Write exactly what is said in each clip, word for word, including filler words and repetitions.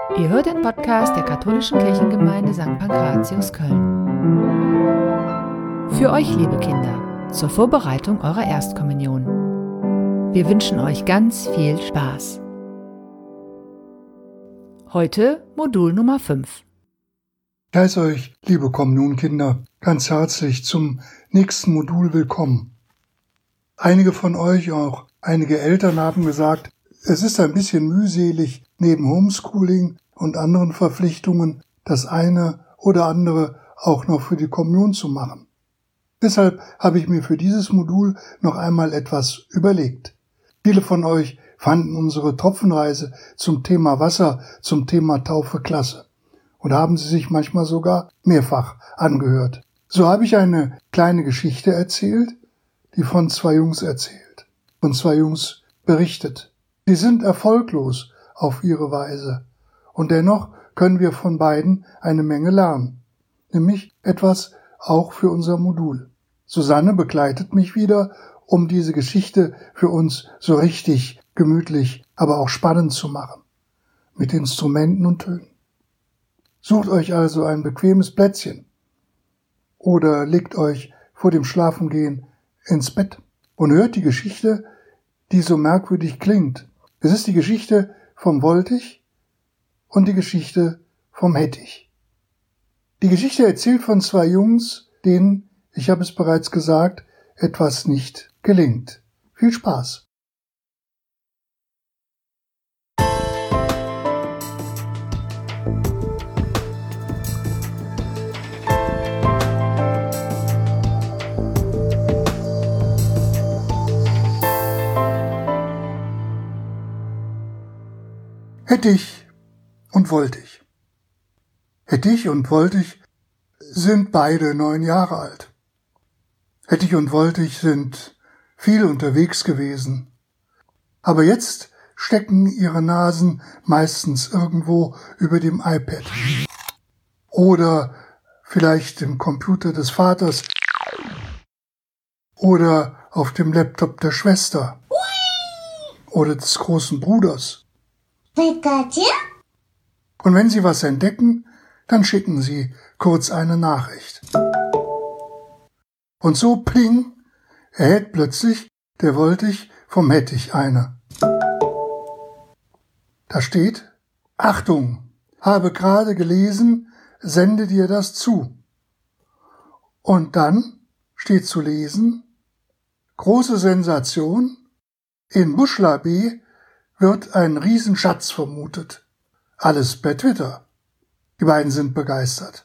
Ihr hört den Podcast der katholischen Kirchengemeinde Sankt Pankratius Köln. Für euch, liebe Kinder, zur Vorbereitung eurer Erstkommunion. Wir wünschen euch ganz viel Spaß. Heute Modul Nummer fünf. Ich heiße euch, liebe Kommunionkinder, ganz herzlich zum nächsten Modul willkommen. Einige von euch, auch einige Eltern, haben gesagt, es ist ein bisschen mühselig, neben Homeschooling und anderen Verpflichtungen das eine oder andere auch noch für die Kommunion zu machen. Deshalb habe ich mir für dieses Modul noch einmal etwas überlegt. Viele von euch fanden unsere Tropfenreise zum Thema Wasser, zum Thema Taufe klasse und haben sie sich manchmal sogar mehrfach angehört. So habe ich eine kleine Geschichte erzählt, die von zwei Jungs erzählt, von zwei Jungs berichtet. Sie sind erfolglos auf ihre Weise und dennoch können wir von beiden eine Menge lernen, nämlich etwas auch für unser Modul. Susanne begleitet mich wieder, um diese Geschichte für uns so richtig gemütlich, aber auch spannend zu machen, mit Instrumenten und Tönen. Sucht euch also ein bequemes Plätzchen oder legt euch vor dem Schlafengehen ins Bett und hört die Geschichte, die so merkwürdig klingt. Es ist die Geschichte vom Woltich und die Geschichte vom Hettich. Die Geschichte erzählt von zwei Jungs, denen, ich habe es bereits gesagt, etwas nicht gelingt. Viel Spaß! Hettich und Woltich. Hettich und Woltich sind beide neun Jahre alt. Hettich und Woltich sind viel unterwegs gewesen. Aber jetzt stecken ihre Nasen meistens irgendwo über dem iPad. Oder vielleicht im Computer des Vaters. Oder auf dem Laptop der Schwester. Oder des großen Bruders. Und wenn sie was entdecken, dann schicken sie kurz eine Nachricht. Und so pling, erhält plötzlich der Woltich vom Hettich eine. Da steht: Achtung, habe gerade gelesen, sende dir das zu. Und dann steht zu lesen: große Sensation, in Buschla-B wird ein Riesenschatz vermutet. Alles per Twitter. Die beiden sind begeistert.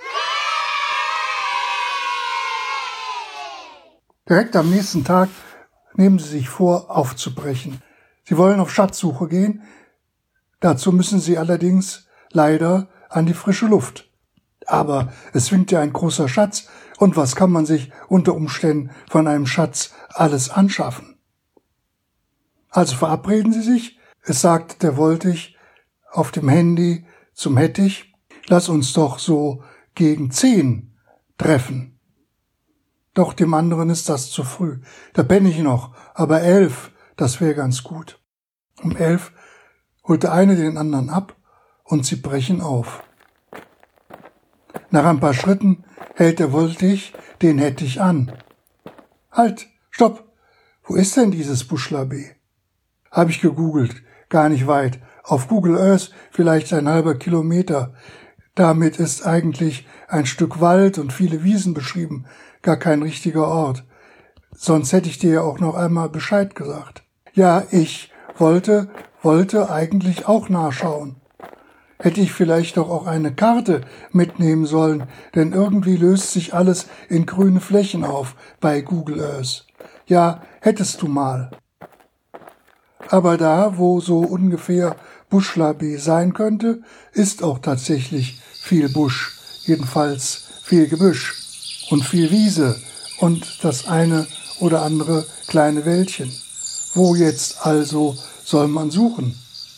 Direkt am nächsten Tag nehmen sie sich vor, aufzubrechen. Sie wollen auf Schatzsuche gehen. Dazu müssen sie allerdings leider an die frische Luft. Aber es winkt ja ein großer Schatz. Und was kann man sich unter Umständen von einem Schatz alles anschaffen? Also verabreden sie sich. Es sagt der Woltich auf dem Handy zum Hettich: Lass uns doch so gegen zehn treffen. Doch dem anderen ist das zu früh. Da penne ich noch, aber elf, das wäre ganz gut. Um elf holt der eine den anderen ab und sie brechen auf. Nach ein paar Schritten hält der Woltich den Hettich an. Halt, stopp, wo ist denn dieses Buschla-B? Hab ich gegoogelt, gar nicht weit. Auf Google Earth vielleicht ein halber Kilometer. Damit ist eigentlich ein Stück Wald und viele Wiesen beschrieben, gar kein richtiger Ort. Sonst hätte ich dir ja auch noch einmal Bescheid gesagt. Ja, ich wollte, wollte eigentlich auch nachschauen. Hätte ich vielleicht doch auch eine Karte mitnehmen sollen, denn irgendwie löst sich alles in grüne Flächen auf bei Google Earth. Ja, hättest du mal. Aber da, wo so ungefähr Buschla-B sein könnte, ist auch tatsächlich viel Busch, jedenfalls viel Gebüsch und viel Wiese und das eine oder andere kleine Wäldchen. Wo jetzt also soll man suchen?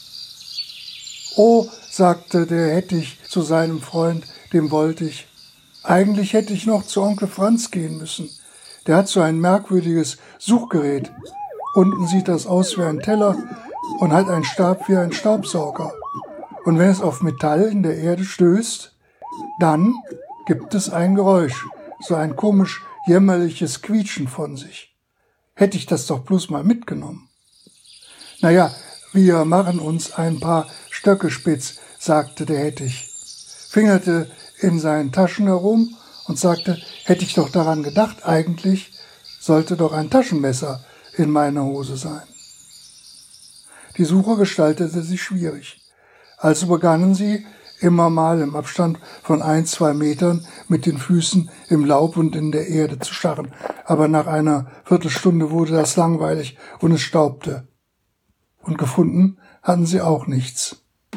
Oh, sagte der Hettich zu seinem Freund, dem Woltich, eigentlich hätte ich noch zu Onkel Franz gehen müssen. Der hat so ein merkwürdiges Suchgerät. Unten sieht das aus wie ein Teller und hat einen Stab wie ein Staubsauger. Und wenn es auf Metall in der Erde stößt, dann gibt es ein Geräusch, so ein komisch jämmerliches Quietschen von sich. Hätte ich das doch bloß mal mitgenommen. Naja, wir machen uns ein paar Stöcke spitz, sagte der Hettich, fingerte in seinen Taschen herum und sagte, hätte ich doch daran gedacht, eigentlich sollte doch ein Taschenmesser in meiner Hose sein. Die Suche gestaltete sich schwierig. Also begannen sie, immer mal im Abstand von ein, zwei Metern mit den Füßen im Laub und in der Erde zu scharren. Aber nach einer Viertelstunde wurde das langweilig und es staubte. Und gefunden hatten sie auch nichts.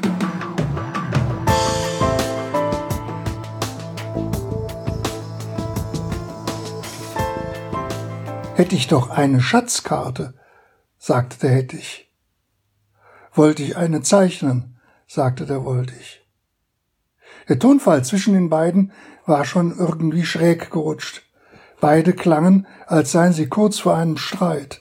Hätte ich doch eine Schatzkarte, sagte der Hettich. Wollte ich eine zeichnen, sagte der Woltich. Der Tonfall zwischen den beiden war schon irgendwie schräg gerutscht. Beide klangen, als seien sie kurz vor einem Streit.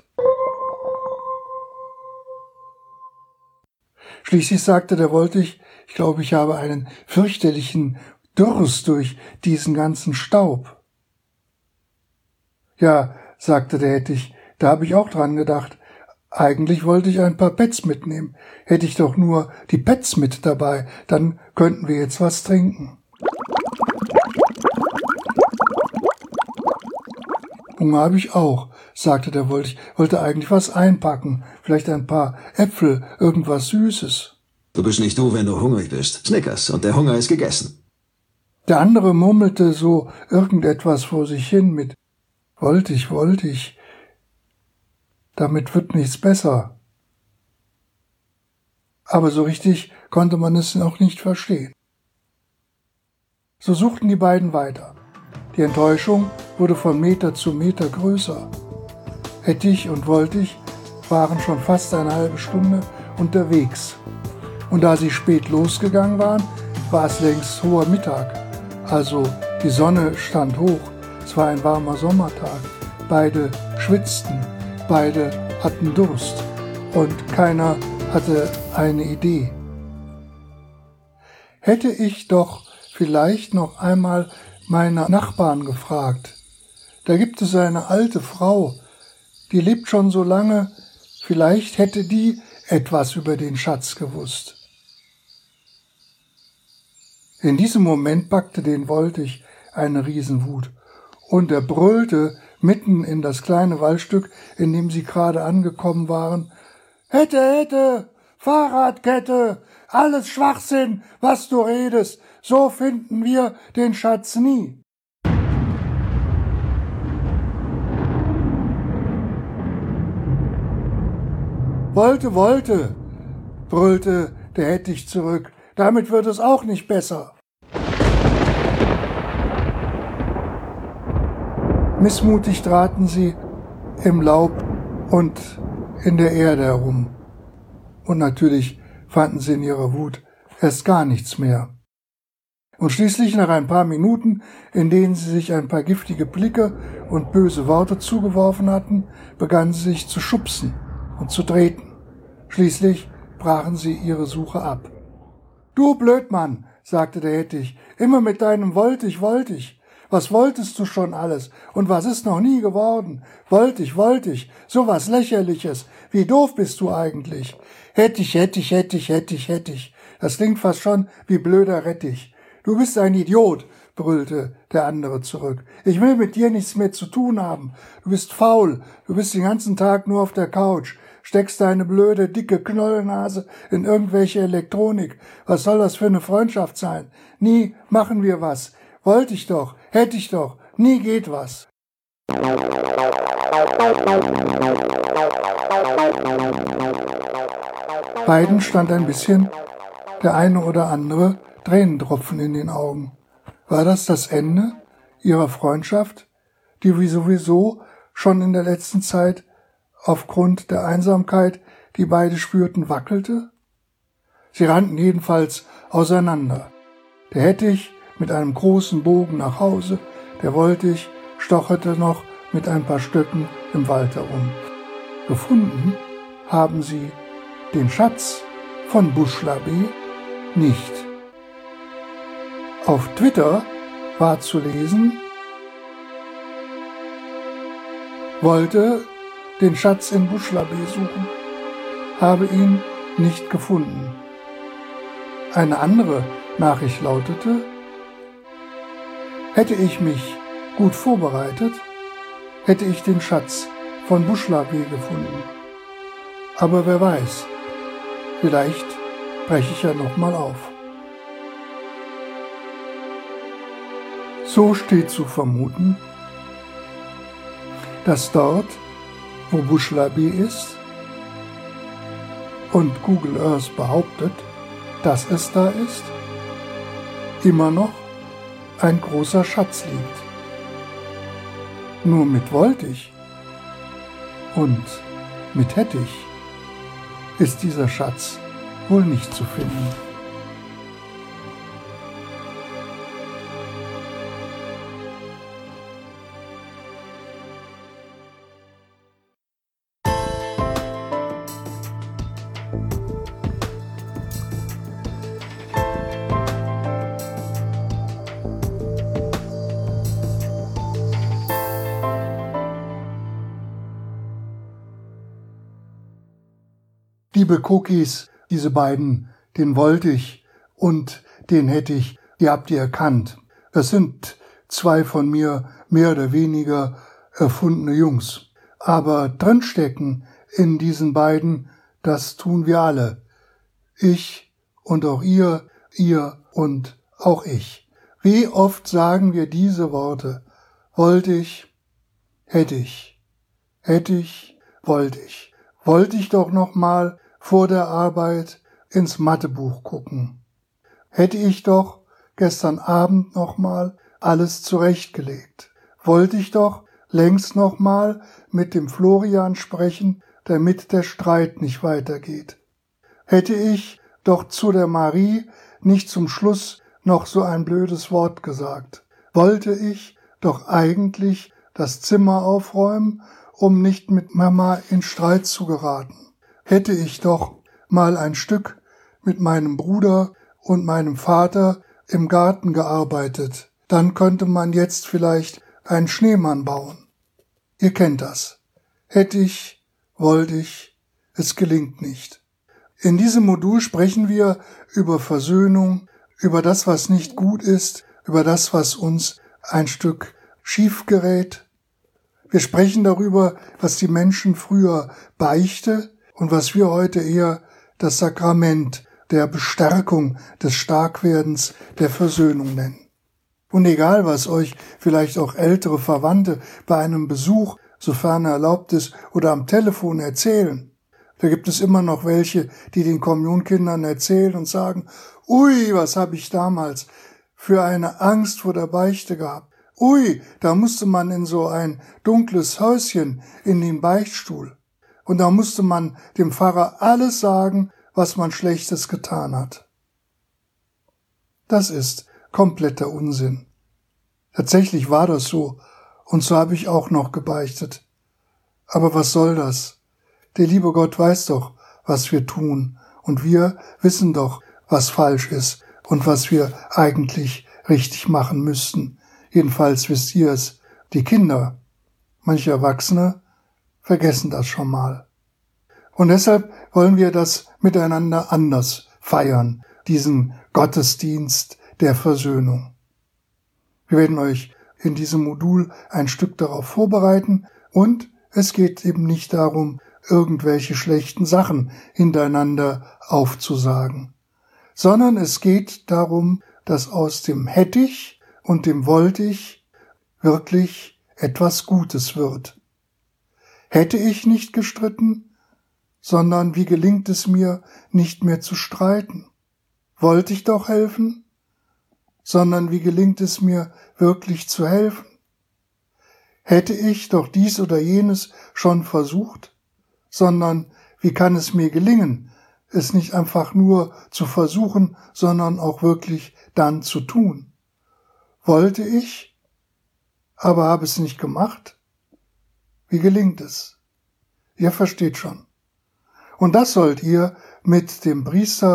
Schließlich sagte der Woltich, ich glaube, ich habe einen fürchterlichen Durst durch diesen ganzen Staub. Ja, sagte der Hettich, da habe ich auch dran gedacht. Eigentlich wollte ich ein paar Pets mitnehmen. Hätte ich doch nur die Pets mit dabei, dann könnten wir jetzt was trinken. Hunger habe ich auch, sagte der Woltich, wollte eigentlich was einpacken, vielleicht ein paar Äpfel, irgendwas Süßes. Du bist nicht du, wenn du hungrig bist. Snickers, und der Hunger ist gegessen. Der andere murmelte so irgendetwas vor sich hin mit Wollte ich, wollte ich. Damit wird nichts besser. Aber so richtig konnte man es noch nicht verstehen. So suchten die beiden weiter. Die Enttäuschung wurde von Meter zu Meter größer. Hettich und Woltich waren schon fast eine halbe Stunde unterwegs. Und da sie spät losgegangen waren, war es längst hoher Mittag. Also die Sonne stand hoch. Es war ein warmer Sommertag. Beide schwitzten. Beide hatten Durst. Und keiner hatte eine Idee. Hätte ich doch vielleicht noch einmal meine Nachbarn gefragt. Da gibt es eine alte Frau, die lebt schon so lange, vielleicht hätte die etwas über den Schatz gewusst. In diesem Moment packte den Woltich eine Riesenwut und er brüllte mitten in das kleine Waldstück, in dem sie gerade angekommen waren: »Hätte, hätte, Fahrradkette, alles Schwachsinn, was du redest, so finden wir den Schatz nie.« »Wollte, wollte«, brüllte der Hettich zurück, »damit wird es auch nicht besser.« Missmutig traten sie im Laub und in der Erde herum. Und natürlich fanden sie in ihrer Wut erst gar nichts mehr. Und schließlich nach ein paar Minuten, in denen sie sich ein paar giftige Blicke und böse Worte zugeworfen hatten, begannen sie sich zu schubsen und zu treten. Schließlich brachen sie ihre Suche ab. »Du Blödmann«, sagte der Hettich, »immer mit deinem Woltich, Woltich. Was wolltest du schon alles? Und was ist noch nie geworden? Woltich, Woltich, sowas Lächerliches. Wie doof bist du eigentlich? Hettich, Hettich, Hettich, Hettich, Hettich. Das klingt fast schon wie blöder Rettich. Du bist ein Idiot«, brüllte der andere zurück. »Ich will mit dir nichts mehr zu tun haben. Du bist faul. Du bist den ganzen Tag nur auf der Couch. Steckst deine blöde, dicke Knollnase in irgendwelche Elektronik. Was soll das für eine Freundschaft sein? Nie machen wir was. Wollte ich doch, hätte ich doch, nie geht was.« Beiden stand ein bisschen der eine oder andere Tränentropfen in den Augen. War das das Ende ihrer Freundschaft, die wie sowieso schon in der letzten Zeit aufgrund der Einsamkeit, die beide spürten, wackelte? Sie rannten jedenfalls auseinander. Der Hettich mit einem großen Bogen nach Hause, der Woltich stocherte noch mit ein paar Stöcken im Wald herum. Gefunden haben sie den Schatz von Buschla B. nicht. Auf Twitter war zu lesen, wollte den Schatz in Buschlabé suchen, habe ihn nicht gefunden. Eine andere Nachricht lautete, hätte ich mich gut vorbereitet, hätte ich den Schatz von Buschlabé gefunden. Aber wer weiß, vielleicht breche ich ja noch mal auf. So steht zu vermuten, dass dort, wo Buschlabé ist und Google Earth behauptet, dass es da ist, immer noch ein großer Schatz liegt. Nur mit wollte ich und mit hätte ich ist dieser Schatz wohl nicht zu finden. Liebe Cookies, diese beiden, den wollte ich und den hätte ich, die habt ihr erkannt. Das sind zwei von mir mehr oder weniger erfundene Jungs. Aber drinstecken in diesen beiden, das tun wir alle. Ich und auch ihr, ihr und auch ich. Wie oft sagen wir diese Worte? Wollte ich, hätte ich, hätte ich, wollte ich. Wollte ich doch noch mal vor der Arbeit ins Mathebuch gucken. Hätte ich doch gestern Abend noch mal alles zurechtgelegt. Wollte ich doch längst noch mal mit dem Florian sprechen, damit der Streit nicht weitergeht. Hätte ich doch zu der Marie nicht zum Schluss noch so ein blödes Wort gesagt. Wollte ich doch eigentlich das Zimmer aufräumen, um nicht mit Mama in Streit zu geraten. Hätte ich doch mal ein Stück mit meinem Bruder und meinem Vater im Garten gearbeitet, dann könnte man jetzt vielleicht einen Schneemann bauen. Ihr kennt das. Hätte ich, wollte ich, es gelingt nicht. In diesem Modul sprechen wir über Versöhnung, über das, was nicht gut ist, über das, was uns ein Stück schief gerät. Wir sprechen darüber, was die Menschen früher Beichte und was wir heute eher das Sakrament der Bestärkung, des Starkwerdens, der Versöhnung nennen. Und egal, was euch vielleicht auch ältere Verwandte bei einem Besuch, sofern er erlaubt ist, oder am Telefon erzählen, da gibt es immer noch welche, die den Kommunionkindern erzählen und sagen, ui, was habe ich damals für eine Angst vor der Beichte gehabt. Ui, da musste man in so ein dunkles Häuschen in den Beichtstuhl. Und da musste man dem Pfarrer alles sagen, was man Schlechtes getan hat. Das ist kompletter Unsinn. Tatsächlich war das so, und so habe ich auch noch gebeichtet. Aber was soll das? Der liebe Gott weiß doch, was wir tun, und wir wissen doch, was falsch ist und was wir eigentlich richtig machen müssten. Jedenfalls wisst ihr es, die Kinder. Manche Erwachsene vergessen das schon mal. Und deshalb wollen wir das miteinander anders feiern, diesen Gottesdienst der Versöhnung. Wir werden euch in diesem Modul ein Stück darauf vorbereiten und es geht eben nicht darum, irgendwelche schlechten Sachen hintereinander aufzusagen, sondern es geht darum, dass aus dem hätte ich und dem wollte ich wirklich etwas Gutes wird. Hätte ich nicht gestritten, sondern wie gelingt es mir, nicht mehr zu streiten? Wollte ich doch helfen, sondern wie gelingt es mir, wirklich zu helfen? Hätte ich doch dies oder jenes schon versucht, sondern wie kann es mir gelingen, es nicht einfach nur zu versuchen, sondern auch wirklich dann zu tun? Wollte ich, aber habe es nicht gemacht? Wie gelingt es? Ihr versteht schon. Und das sollt ihr mit dem Priester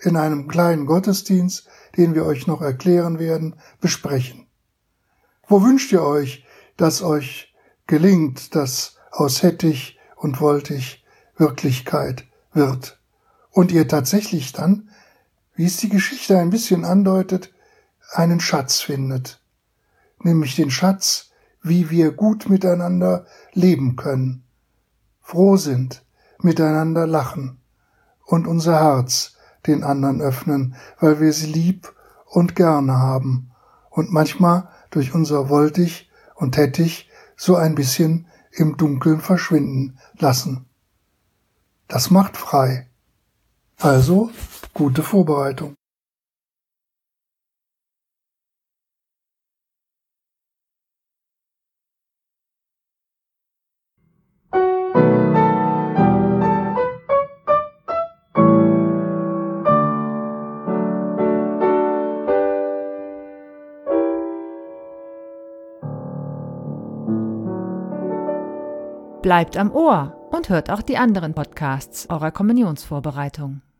in einem kleinen Gottesdienst, den wir euch noch erklären werden, besprechen. Wo wünscht ihr euch, dass euch gelingt, dass aus hätte ich und wollte ich Wirklichkeit wird? Und ihr tatsächlich dann, wie es die Geschichte ein bisschen andeutet, einen Schatz findet. Nämlich den Schatz, wie wir gut miteinander leben können, froh sind, miteinander lachen und unser Herz den anderen öffnen, weil wir sie lieb und gerne haben und manchmal durch unser wollt ich und hätt ich so ein bisschen im Dunkeln verschwinden lassen. Das macht frei. Also gute Vorbereitung. Bleibt am Ohr und hört auch die anderen Podcasts eurer Kommunionsvorbereitung.